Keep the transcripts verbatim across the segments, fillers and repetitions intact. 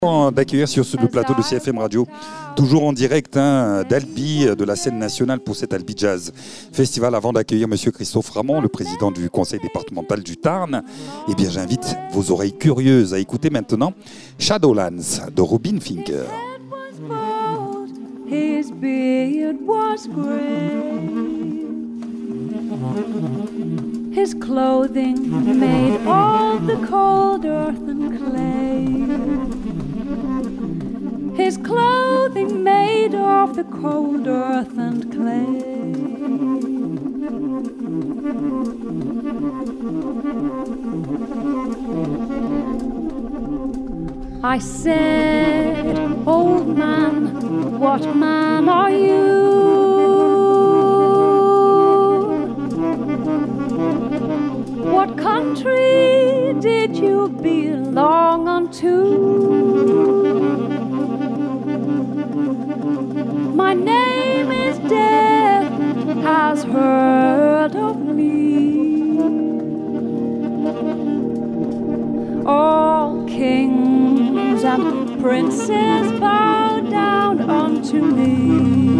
D'accueillir sur le plateau de C F M Radio, toujours en direct hein, d'Albi, de la scène nationale pour cet Albi Jazz Festival. Avant d'accueillir Monsieur Christophe Ramon, le président du conseil départemental du Tarn, eh bien j'invite vos oreilles curieuses à écouter maintenant Shadowlands de Robin Finger. His beard was grey. His clothing made of the cold earth and clay. His clothing made of the cold earth and clay. I said, old man, what man are you? What country did you belong unto? My name is Death, has heard of me. All kings and princes bow down unto me.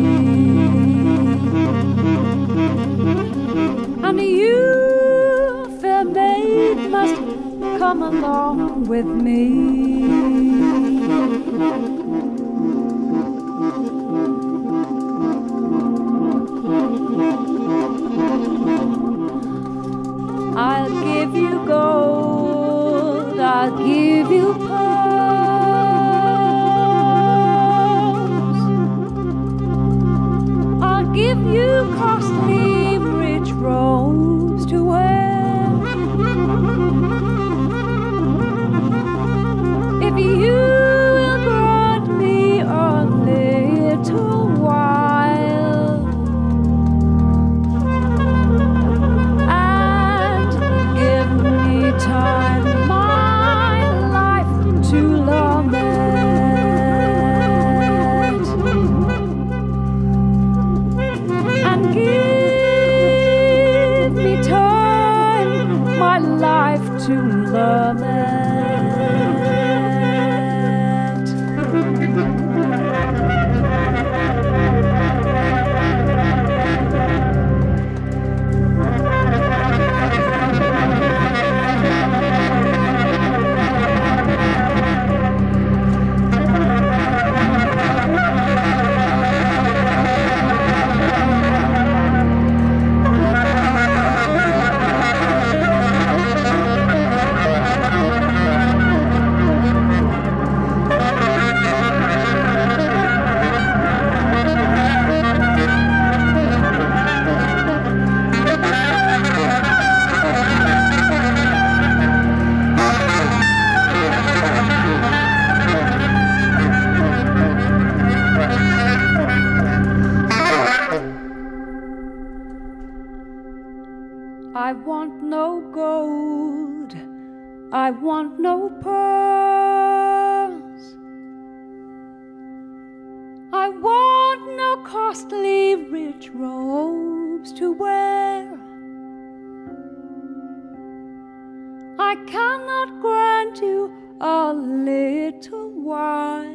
And you, fair maid, must come along with me. I'll give you gold, I'll give you pearls, I'll give you costly rich robes to wear. If you will grant me a little while and give me time, my life to lament, and give me time, my life to lament. I want no gold, I want no pearls, I want no costly rich robes to wear. I cannot grant you a little while.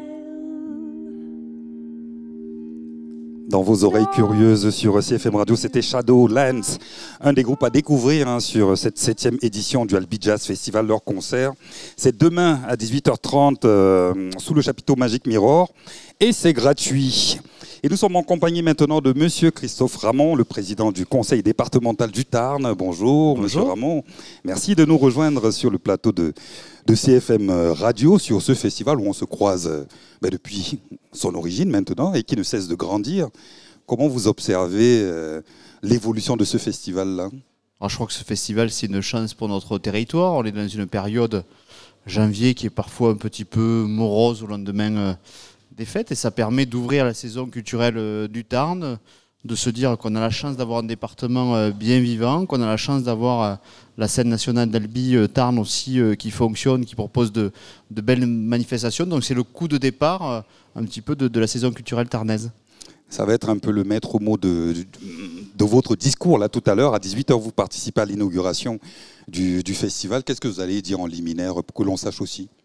Dans vos oreilles curieuses sur C F M Radio, c'était Shadowlands, un des groupes à découvrir hein, sur cette septième édition du Albi Jazz Festival. Leur concert, c'est demain à dix-huit heures trente euh, sous le chapiteau Magic Mirror et c'est gratuit. Et nous sommes en compagnie maintenant de Monsieur Christophe Ramon, le président du conseil départemental du Tarn. Bonjour, Bonjour. Monsieur Ramon. Merci de nous rejoindre sur le plateau de, de C F M Radio, sur ce festival où on se croise ben, depuis son origine maintenant et qui ne cesse de grandir. Comment vous observez euh, l'évolution de ce festival-là ? Alors, je crois que ce festival, c'est une chance pour notre territoire. On est dans une période janvier qui est parfois un petit peu morose au lendemain euh, des fêtes et ça permet d'ouvrir la saison culturelle euh, du Tarn, de se dire qu'on a la chance d'avoir un département euh, bien vivant, qu'on a la chance d'avoir euh, la scène nationale d'Albi euh, Tarn aussi euh, qui fonctionne, qui propose de, de belles manifestations. Donc c'est le coup de départ euh, un petit peu de, de la saison culturelle tarnaise. Ça va être un peu le maître mot de, de, de votre discours. Là, tout à l'heure, à dix-huit heures, vous participez à l'inauguration du, du festival. Qu'est-ce que vous allez dire en liminaire pour que l'on sache aussi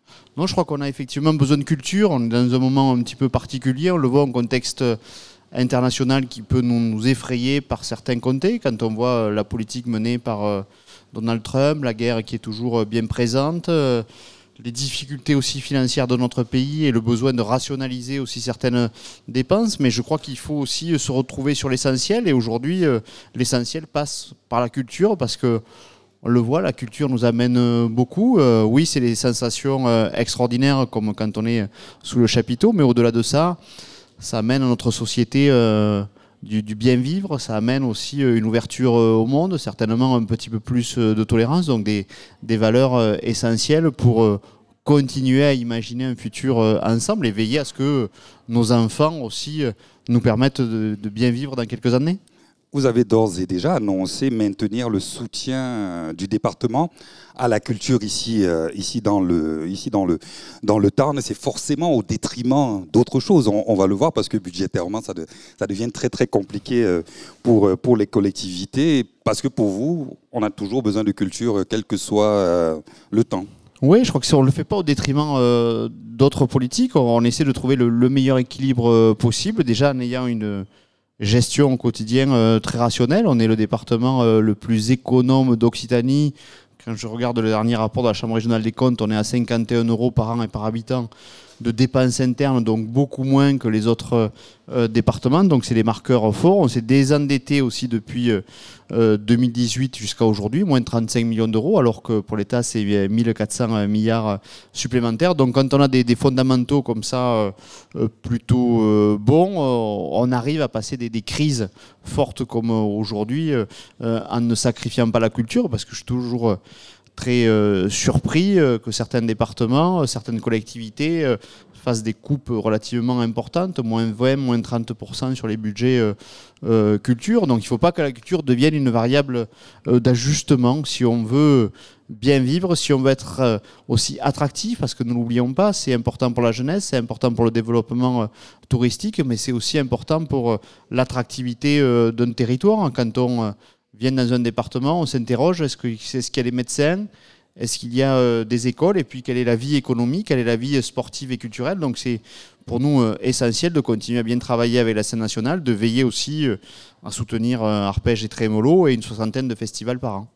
Non, je crois qu'on a effectivement besoin de culture. On est dans un moment un petit peu particulier. On le voit en contexte international qui peut nous, nous effrayer par certains côtés. Quand on voit la politique menée par euh, Donald Trump, la guerre qui est toujours bien présente, euh, les difficultés aussi financières de notre pays et le besoin de rationaliser aussi certaines dépenses. Mais je crois qu'il faut aussi se retrouver sur l'essentiel. Et aujourd'hui, euh, l'essentiel passe par la culture parce que on le voit, la culture nous amène beaucoup. Euh, oui, c'est des sensations euh, extraordinaires comme quand on est sous le chapiteau, mais au-delà de ça, ça amène à notre société euh, du, du bien vivre, ça amène aussi euh, une ouverture euh, au monde, certainement un petit peu plus euh, de tolérance, donc des, des valeurs euh, essentielles pour euh, continuer à imaginer un futur euh, ensemble et veiller à ce que nos enfants aussi euh, nous permettent de, de bien vivre dans quelques années. Vous avez d'ores et déjà annoncé maintenir le soutien du département à la culture ici, euh, ici, dans, le, ici dans, le, dans le Tarn. C'est forcément au détriment d'autres choses. On, on va le voir parce que budgétairement, ça, de, ça devient très très compliqué pour, pour les collectivités. Parce que pour vous, on a toujours besoin de culture, quel que soit euh, le temps. Oui, je crois que si on ne le fait pas au détriment euh, d'autres politiques, on, on essaie de trouver le, le meilleur équilibre euh, possible. Déjà en ayant une gestion au quotidien euh, très rationnelle. On est le département euh, le plus économe d'Occitanie. Quand je regarde le dernier rapport de la Chambre régionale des comptes, on est à cinquante et un euros par an et par habitant de dépenses internes, donc beaucoup moins que les autres euh, départements. Donc c'est des marqueurs forts. On s'est désendetté aussi depuis euh, deux mille dix-huit jusqu'à aujourd'hui, moins de trente-cinq millions d'euros, alors que pour l'État c'est mille quatre cents milliards supplémentaires. Donc quand on a des, des fondamentaux comme ça euh, plutôt euh, bons, euh, on arrive à passer des, des crises fortes comme aujourd'hui euh, en ne sacrifiant pas la culture, parce que je suis toujours très euh, surpris euh, que certains départements, euh, certaines collectivités euh, fassent des coupes relativement importantes, moins vingt, moins trente pour cent sur les budgets euh, euh, culture. Donc il ne faut pas que la culture devienne une variable euh, d'ajustement si on veut bien vivre, si on veut être euh, aussi attractif, parce que ne l'oublions pas, c'est important pour la jeunesse, c'est important pour le développement euh, touristique, mais c'est aussi important pour euh, l'attractivité euh, d'un territoire. Quand on euh, vient dans un département, on s'interroge, est-ce que c'est ce qu'il y a des médecins, est-ce qu'il y a euh, des écoles, et puis quelle est la vie économique, quelle est la vie sportive et culturelle. Donc c'est pour nous euh, essentiel de continuer à bien travailler avec la scène nationale, de veiller aussi euh, à soutenir euh, Arpège et Trémolo et une soixantaine de festivals par an.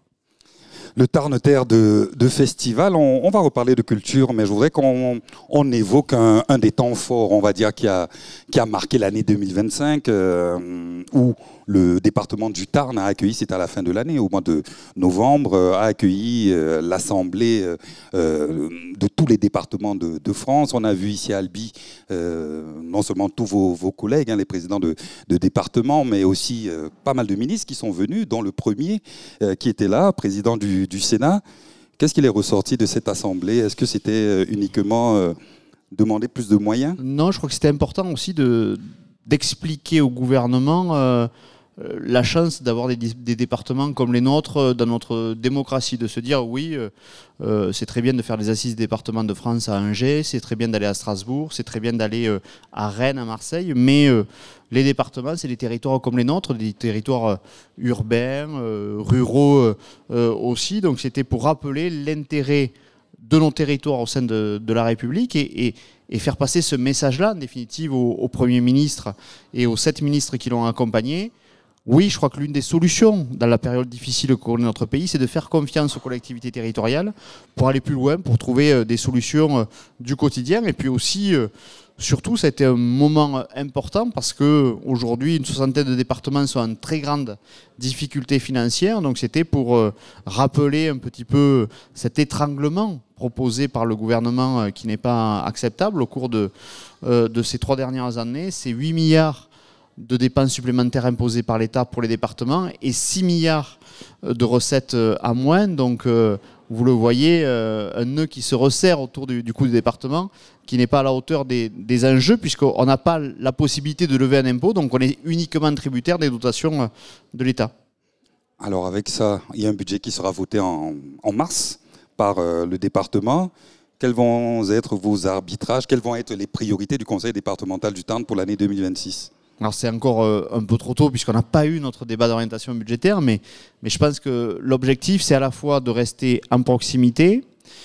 Le Tarn terre de, de festival, on, on va reparler de culture, mais je voudrais qu'on on évoque un, un des temps forts, on va dire, qui a, qui a marqué l'année deux mille vingt-cinq, euh, où le département du Tarn a accueilli, c'était à la fin de l'année, au mois de novembre, euh, a accueilli euh, l'assemblée euh, de tous les départements de, de France. On a vu ici à Albi, euh, non seulement tous vos, vos collègues, hein, les présidents de, de département, mais aussi euh, pas mal de ministres qui sont venus, dont le premier euh, qui était là, président du, du Sénat. Qu'est-ce qu'il est ressorti de cette assemblée? Est-ce que c'était euh, uniquement euh, demander plus de moyens? Non, je crois que c'était important aussi de, d'expliquer au gouvernement euh, la chance d'avoir des, des départements comme les nôtres dans notre démocratie, de se dire oui, euh, c'est très bien de faire les assises des départements de France à Angers, c'est très bien d'aller à Strasbourg, c'est très bien d'aller euh, à Rennes, à Marseille, mais euh, les départements, c'est des territoires comme les nôtres, des territoires euh, urbains, euh, ruraux euh, aussi, donc c'était pour rappeler l'intérêt de nos territoires au sein de, de la République et, et, et faire passer ce message-là, en définitive, au, au Premier ministre et aux sept ministres qui l'ont accompagné. Oui, je crois que l'une des solutions dans la période difficile que connaît notre pays, c'est de faire confiance aux collectivités territoriales pour aller plus loin, pour trouver des solutions du quotidien. Et puis aussi, surtout, ça a été un moment important parce qu'aujourd'hui, une soixantaine de départements sont en très grande difficulté financière. Donc c'était pour rappeler un petit peu cet étranglement proposé par le gouvernement qui n'est pas acceptable au cours de, de ces trois dernières années. C'est huit milliards de dépenses supplémentaires imposées par l'État pour les départements et six milliards de recettes à moins. Donc, euh, vous le voyez, euh, un nœud qui se resserre autour du, du coût du département, qui n'est pas à la hauteur des, des enjeux, puisqu'on n'a pas la possibilité de lever un impôt, donc on est uniquement tributaire des dotations de l'État. Alors, avec ça, il y a un budget qui sera voté en, en mars par euh, le département. Quels vont être vos arbitrages? Quelles vont être les priorités du Conseil départemental du Tarn pour l'année deux mille vingt-six? Alors c'est encore euh, un peu trop tôt puisqu'on n'a pas eu notre débat d'orientation budgétaire, mais, mais je pense que l'objectif c'est à la fois de rester en proximité,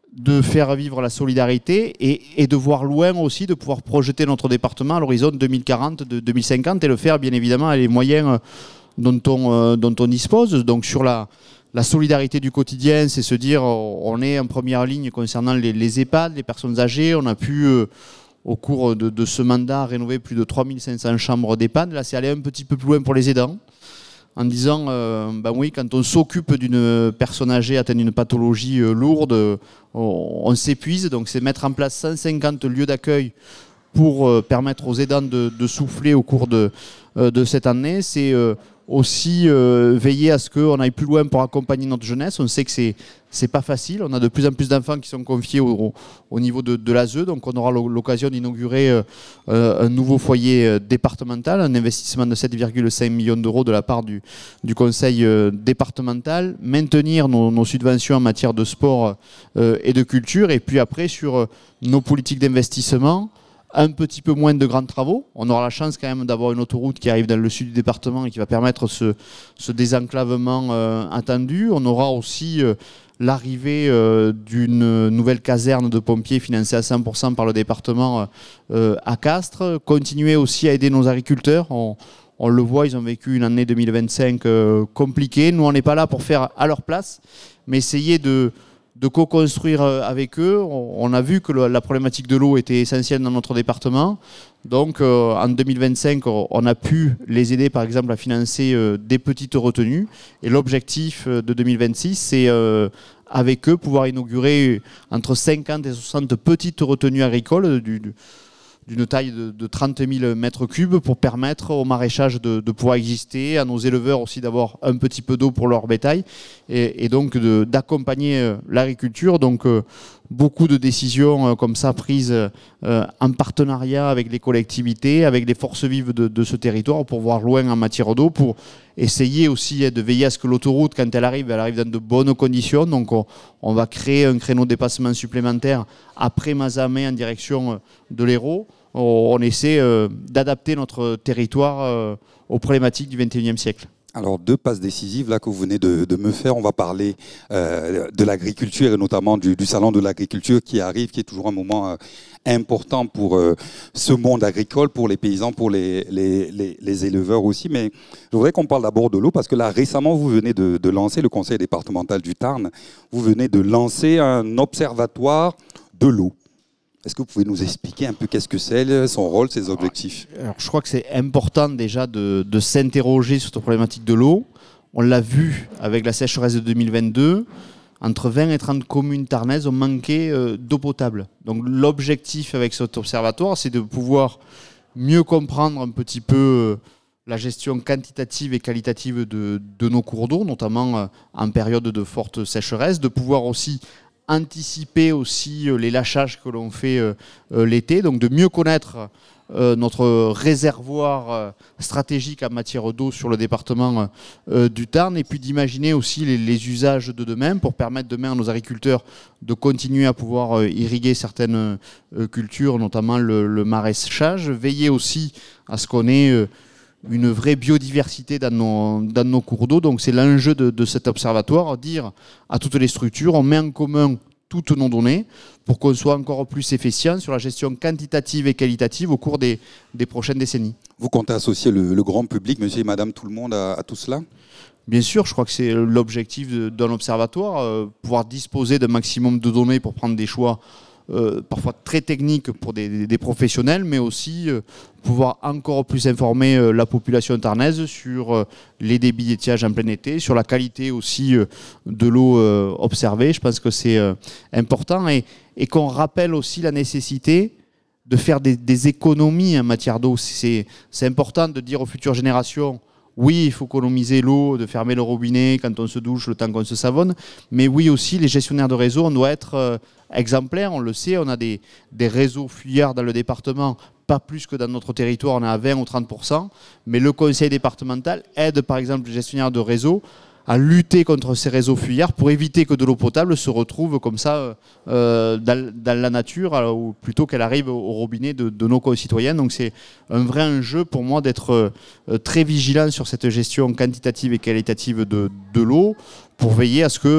de faire vivre la solidarité et, et de voir loin aussi, de pouvoir projeter notre département à l'horizon deux mille quarante, de deux mille cinquante et le faire bien évidemment avec les moyens dont on, euh, dont on dispose. Donc sur la, la solidarité du quotidien, c'est se dire on est en première ligne concernant les, les EHPAD, les personnes âgées. On a pu, euh, au cours de, de ce mandat, rénover plus de trois mille cinq cents chambres d'EHPAD. Là, c'est aller un petit peu plus loin pour les aidants, en disant, euh, ben oui, quand on s'occupe d'une personne âgée atteinte d'une pathologie euh, lourde, euh, on, on s'épuise. Donc c'est mettre en place cent cinquante lieux d'accueil pour euh, permettre aux aidants de, de souffler au cours de, euh, de cette année. C'est euh, aussi euh, veiller à ce qu'on aille plus loin pour accompagner notre jeunesse. On sait que c'est c'est pas facile. On a de plus en plus d'enfants qui sont confiés au, au, au niveau de, de l'A S E. Donc on aura l'occasion d'inaugurer euh, un nouveau foyer euh, départemental, un investissement de sept virgule cinq millions d'euros de la part du, du conseil euh, départemental, maintenir nos, nos subventions en matière de sport euh, et de culture, et puis après sur euh, nos politiques d'investissement, un petit peu moins de grands travaux. On aura la chance quand même d'avoir une autoroute qui arrive dans le sud du département et qui va permettre ce, ce désenclavement euh, attendu. On aura aussi euh, l'arrivée euh, d'une nouvelle caserne de pompiers financée à cent pour cent par le département euh, à Castres. Continuer aussi à aider nos agriculteurs. On, on le voit, ils ont vécu une année deux mille vingt-cinq euh, compliquée. Nous, on n'est pas là pour faire à leur place, mais essayer de de co-construire avec eux. On a vu que la problématique de l'eau était essentielle dans notre département. Donc euh, en deux mille vingt-cinq, on a pu les aider par exemple à financer euh, des petites retenues. Et l'objectif de deux mille vingt-six, c'est euh, avec eux pouvoir inaugurer entre cinquante et soixante petites retenues agricoles du, du d'une taille de, de trente mille mètres cubes pour permettre au maraîchage de, de pouvoir exister, à nos éleveurs aussi d'avoir un petit peu d'eau pour leur bétail et, et donc de, d'accompagner l'agriculture. Donc euh, beaucoup de décisions euh, comme ça prises euh, en partenariat avec les collectivités, avec les forces vives de, de ce territoire pour voir loin en matière d'eau, pour essayer aussi eh, de veiller à ce que l'autoroute, quand elle arrive, elle arrive dans de bonnes conditions. Donc on, on va créer un créneau de dépassement supplémentaire après Mazamet en direction de l'Hérault. On essaie euh, d'adapter notre territoire euh, aux problématiques du vingt et unième siècle. Alors, deux passes décisives là que vous venez de, de me faire. On va parler euh, de l'agriculture et notamment du, du salon de l'agriculture qui arrive, qui est toujours un moment euh, important pour euh, ce monde agricole, pour les paysans, pour les, les, les, les éleveurs aussi. Mais je voudrais qu'on parle d'abord de l'eau parce que là, récemment, vous venez de, de lancer, le conseil départemental du Tarn, vous venez de lancer un observatoire de l'eau. Est-ce que vous pouvez nous expliquer un peu qu'est-ce que c'est, son rôle, ses objectifs ? Alors, je crois que c'est important déjà de, de s'interroger sur cette problématique de l'eau. On l'a vu avec la sécheresse de deux mille vingt-deux. Entre vingt et trente communes tarnaises ont manqué euh, d'eau potable. Donc l'objectif avec cet observatoire, c'est de pouvoir mieux comprendre un petit peu euh, la gestion quantitative et qualitative de, de nos cours d'eau, notamment euh, en période de forte sécheresse, de pouvoir aussi anticiper aussi les lâchages que l'on fait euh, euh, l'été, donc de mieux connaître euh, notre réservoir euh, stratégique en matière d'eau sur le département euh, du Tarn, et puis d'imaginer aussi les, les usages de demain pour permettre demain à nos agriculteurs de continuer à pouvoir euh, irriguer certaines euh, cultures, notamment le, le maraîchage, veiller aussi à ce qu'on ait euh, une vraie biodiversité dans nos, dans nos cours d'eau. Donc c'est l'enjeu de, de cet observatoire, dire à toutes les structures, on met en commun toutes nos données pour qu'on soit encore plus efficient sur la gestion quantitative et qualitative au cours des, des prochaines décennies. Vous comptez associer le, le grand public, monsieur et madame, tout le monde à, à tout cela ? Bien sûr, je crois que c'est l'objectif de, d'un observatoire, euh, pouvoir disposer d'un maximum de données pour prendre des choix Euh, parfois très techniques pour des, des professionnels, mais aussi euh, pouvoir encore plus informer euh, la population tarnaise sur euh, les débits d'étiage en plein été, sur la qualité aussi euh, de l'eau euh, observée. Je pense que c'est euh, important et, et qu'on rappelle aussi la nécessité de faire des, des économies en matière d'eau. C'est, c'est important de dire aux futures générations, oui, il faut économiser l'eau, de fermer le robinet quand on se douche, le temps qu'on se savonne. Mais oui aussi, les gestionnaires de réseau, on doit être euh, exemplaires. On le sait, on a des, des réseaux fuyards dans le département, pas plus que dans notre territoire, on est à vingt ou trente pour cent. Mais le conseil départemental aide par exemple les gestionnaires de réseau à lutter contre ces réseaux fuyards pour éviter que de l'eau potable se retrouve comme ça euh, dans, dans la nature, alors, ou plutôt qu'elle arrive au, au robinet de, de nos concitoyens. Donc c'est un vrai enjeu pour moi d'être euh, très vigilant sur cette gestion quantitative et qualitative de, de l'eau pour veiller à ce que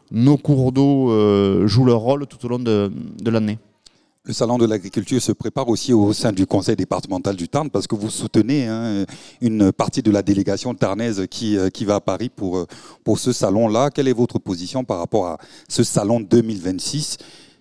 nos cours d'eau euh, jouent leur rôle tout au long de, de l'année. Le salon de l'agriculture se prépare aussi au sein du conseil départemental du Tarn parce que vous soutenez hein, une partie de la délégation tarnaise qui, qui va à Paris pour, pour ce salon-là. Quelle est votre position par rapport à ce salon deux mille vingt-six ?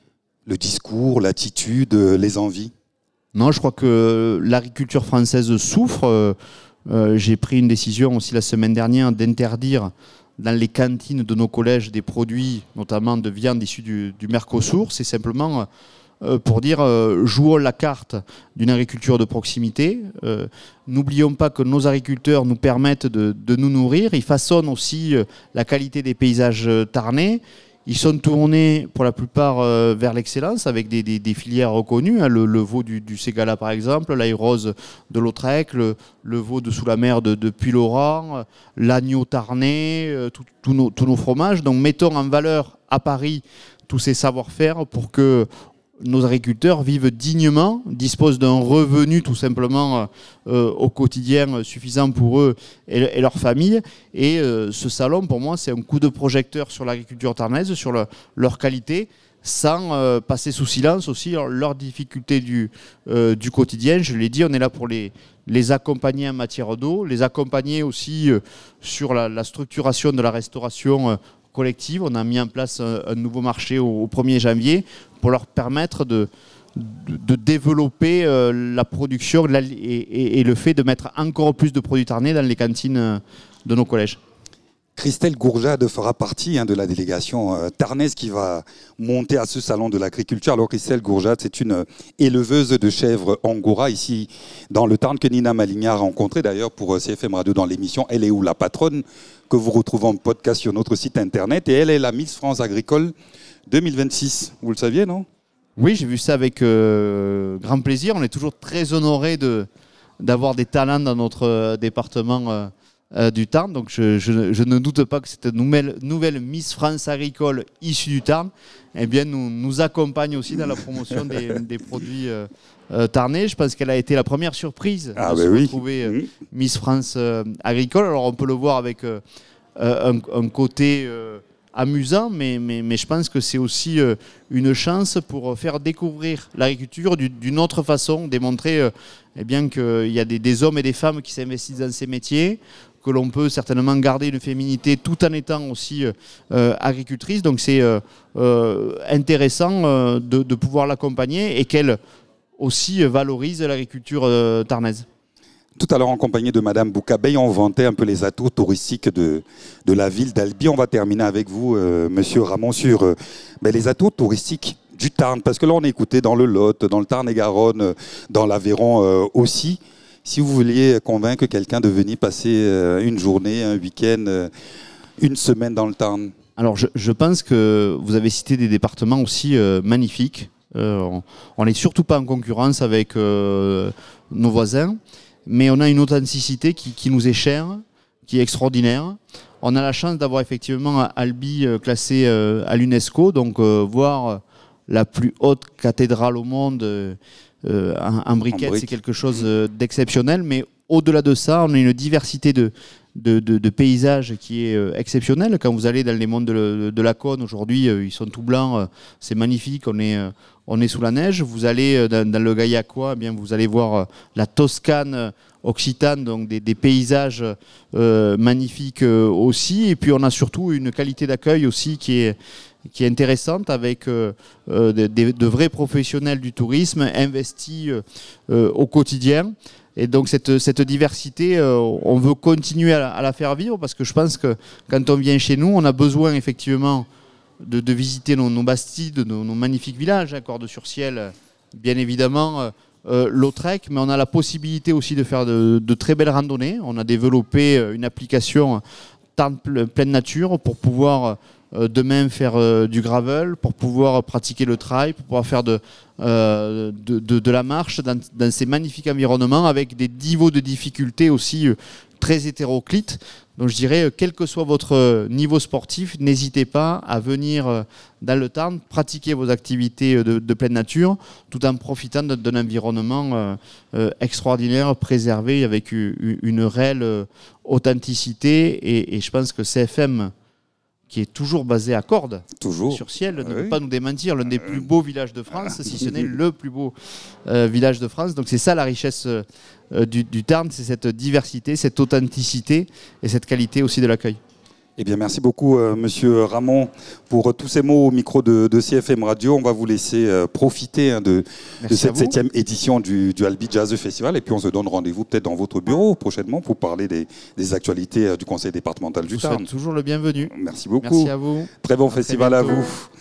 Le discours, l'attitude, les envies ? Non, je crois que l'agriculture française souffre. Euh, j'ai pris une décision aussi la semaine dernière d'interdire dans les cantines de nos collèges des produits, notamment de viande issue du, du Mercosur. C'est simplement pour dire euh, jouons la carte d'une agriculture de proximité. Euh, n'oublions pas que nos agriculteurs nous permettent de, de nous nourrir. Ils façonnent aussi euh, la qualité des paysages tarnais. Ils sont tournés pour la plupart euh, vers l'excellence avec des, des, des filières reconnues. Hein, le, le veau du, du Ségala par exemple, l'ail rose de Lautrec, le, le veau de sous la mer de, de Puylaurent, l'agneau tarnais, euh, tous nos, tous nos fromages. Donc mettons en valeur à Paris tous ces savoir-faire pour que nos agriculteurs vivent dignement, disposent d'un revenu tout simplement euh, au quotidien suffisant pour eux et, et leur famille. Et euh, ce salon, pour moi, c'est un coup de projecteur sur l'agriculture tarnaise, sur le, leur qualité, sans euh, passer sous silence aussi leurs leur difficultés du, euh, du quotidien. Je l'ai dit, on est là pour les, les accompagner en matière d'eau, les accompagner aussi euh, sur la, la structuration de la restauration euh, collective. On a mis en place un, un nouveau marché au, au premier janvier pour leur permettre de, de, de développer euh, la production la, et, et, et le fait de mettre encore plus de produits tarnais dans les cantines euh, de nos collèges. Christelle Gourjade fera partie hein, de la délégation euh, tarnaise qui va monter à ce salon de l'agriculture. Alors Christelle Gourjade, c'est une éleveuse de chèvres Angora ici dans le Tarn que Nina Maligna a rencontrée d'ailleurs pour C F M Radio dans l'émission Elle est où la patronne que vous retrouvez en podcast sur notre site internet. Et elle est la Miss France Agricole deux mille vingt-six. Vous le saviez, non ? Oui, j'ai vu ça avec euh, grand plaisir. On est toujours très honorés de, d'avoir des talents dans notre euh, département euh, euh, du Tarn. Donc je, je, je ne doute pas que cette nouvelle, nouvelle Miss France Agricole issue du Tarn eh bien, nous, nous accompagne aussi dans la promotion des, des produits euh, euh, tarnais. Je pense qu'elle a été la première surprise ah de ben se oui. retrouver euh, Miss France euh, Agricole. Alors on peut le voir avec euh, un, un côté... Euh, amusant, mais, mais, mais je pense que c'est aussi euh, une chance pour faire découvrir l'agriculture du, d'une autre façon, démontrer euh, eh bien, qu'il y a des, des hommes et des femmes qui s'investissent dans ces métiers, que l'on peut certainement garder une féminité tout en étant aussi euh, agricultrice. Donc c'est euh, euh, intéressant euh, de, de pouvoir l'accompagner et qu'elle aussi valorise l'agriculture euh, tarnaise. Tout à l'heure, en compagnie de Madame Boucabeille, on vantait un peu les atouts touristiques de, de la ville d'Albi. On va terminer avec vous, euh, Monsieur Ramon, sur euh, ben, les atouts touristiques du Tarn. Parce que là, on est écouté dans le Lot, dans le Tarn-et-Garonne, dans l'Aveyron euh, aussi. Si vous vouliez convaincre quelqu'un de venir passer euh, une journée, un week-end, euh, une semaine dans le Tarn. Alors, je, je pense que vous avez cité des départements aussi euh, magnifiques. Euh, on n'est surtout pas en concurrence avec euh, nos voisins. Mais on a une authenticité qui, qui nous est chère, qui est extraordinaire. On a la chance d'avoir effectivement Albi classé euh, à l'UNESCO, donc euh, voir la plus haute cathédrale au monde euh, en, en briquette, c'est quelque chose euh, d'exceptionnel. Mais au-delà de ça, on a une diversité de, de, de, de paysages qui est euh, exceptionnelle. Quand vous allez dans les monts de, de la Cône, aujourd'hui, euh, ils sont tout blancs, euh, c'est magnifique, on est... Euh, On est sous la neige. Vous allez dans, dans le Gaillacois, eh bien vous allez voir la Toscane occitane, donc des, des paysages euh, magnifiques euh, aussi. Et puis on a surtout une qualité d'accueil aussi qui est qui est intéressante avec euh, de, de, de vrais professionnels du tourisme investis euh, au quotidien. Et donc cette, cette diversité, euh, on veut continuer à la, à la faire vivre parce que je pense que quand on vient chez nous, on a besoin effectivement De, de visiter nos, nos bastides, nos, nos magnifiques villages, hein, Cordes-sur-Ciel, bien évidemment, euh, Lautrec, mais on a la possibilité aussi de faire de, de très belles randonnées. On a développé une application Tarn pleine nature pour pouvoir euh, demain faire euh, du gravel, pour pouvoir pratiquer le trail, pour pouvoir faire de, euh, de, de, de la marche dans, dans ces magnifiques environnements avec des niveaux de difficulté aussi euh, très hétéroclites. Donc je dirais, quel que soit votre niveau sportif, n'hésitez pas à venir dans le Tarn, pratiquer vos activités de, de pleine nature, tout en profitant d'un environnement euh, extraordinaire, préservé, avec une réelle authenticité. Et, et je pense que C F M, qui est toujours basé à Cordes, Toujours. sur Ciel, ne Oui. peut pas nous démentir, l'un des plus beaux villages de France, si ce n'est le plus beau euh, village de France. Donc c'est ça la richesse euh, du, du Tarn, c'est cette diversité, cette authenticité et cette qualité aussi de l'accueil. Eh bien, merci beaucoup, euh, Monsieur Ramon, pour euh, tous ces mots au micro de, de C F M Radio. On va vous laisser euh, profiter hein, de, de cette septième édition du, du Albi Jazz Festival. Et puis, on se donne rendez-vous peut-être dans votre bureau prochainement pour parler des, des actualités euh, du conseil départemental du Vous Tarn. serez toujours le bienvenu. Merci beaucoup. Merci à vous. Très bon À très festival à bientôt. vous.